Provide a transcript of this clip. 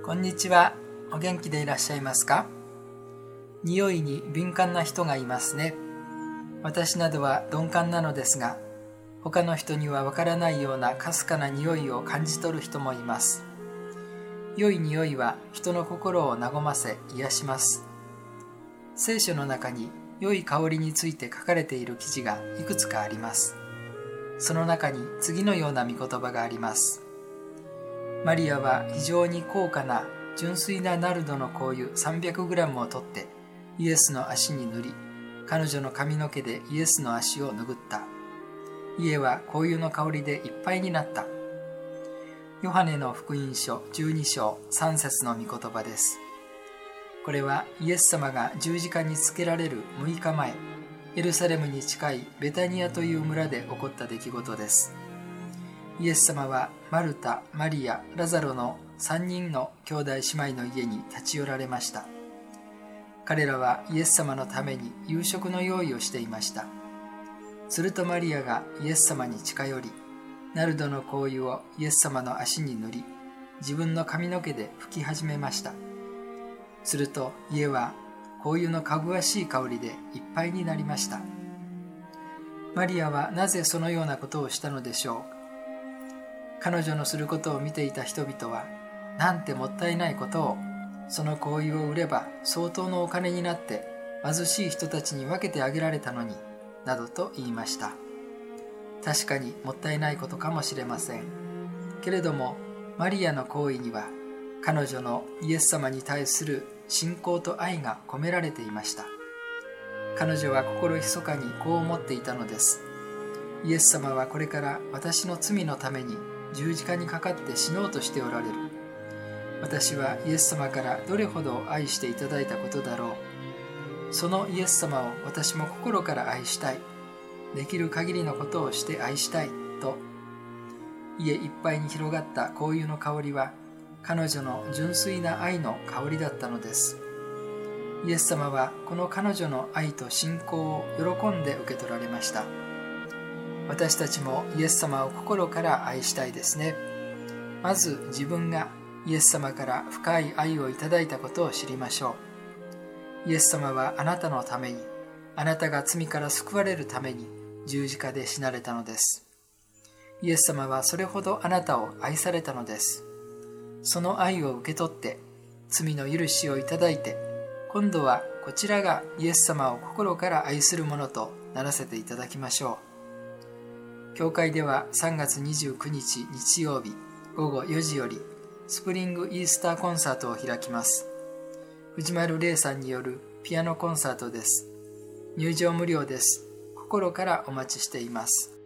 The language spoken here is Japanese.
こんにちは。お元気でいらっしゃいますか？匂いに敏感な人がいますね。私などは鈍感なのですが、他の人にはわからないようなかすかな匂いを感じ取る人もいます。良い匂いは人の心を和ませ癒します。聖書の中に良い香りについて書かれている記事がいくつかあります。その中に次のような御言葉があります。マリアは非常に高価な純粋なナルドの香油 300g を取ってイエスの足に塗り、彼女の髪の毛でイエスの足を拭った。家は香油の香りでいっぱいになった。ヨハネの福音書12章3節の御言葉です。これはイエス様が十字架につけられる6日前、エルサレムに近いベタニアという村で起こった出来事です。イエス様はマルタ、マリア、ラザロの3人の兄弟姉妹の家に立ち寄られました。彼らはイエス様のために夕食の用意をしていました。するとマリアがイエス様に近寄り、ナルドの香油をイエス様の足に塗り、自分の髪の毛で拭き始めました。すると家は香油のかぐわしい香りでいっぱいになりました。マリアはなぜそのようなことをしたのでしょう。彼女のすることを見ていた人々は、なんてもったいないことを、その香油を売れば相当のお金になって貧しい人たちに分けてあげられたのに、などと言いました。確かにもったいないことかもしれません。けれども、マリアの行為には、彼女のイエス様に対する信仰と愛が込められていました。彼女は心密かにこう思っていたのです。イエス様はこれから私の罪のために十字架にかかって死のうとしておられる。私はイエス様からどれほど愛していただいたことだろう。そのイエス様を私も心から愛したい。できる限りのことをして愛したいと。家いっぱいに広がった香油の香りは彼女の純粋な愛の香りだったのです。イエス様はこの彼女の愛と信仰を喜んで受け取られました。私たちもイエス様を心から愛したいですね。まず自分がイエス様から深い愛をいただいたことを知りましょう。イエス様はあなたのために、あなたが罪から救われるために十字架で死なれたのです。イエス様はそれほどあなたを愛されたのです。その愛を受け取って罪の許しをいただいて、今度はこちらがイエス様を心から愛するものとならせていただきましょう。教会では3月29日日曜日午後4時よりスプリングイースターコンサートを開きます。藤丸玲さんによるピアノコンサートです。入場無料です。心からお待ちしています。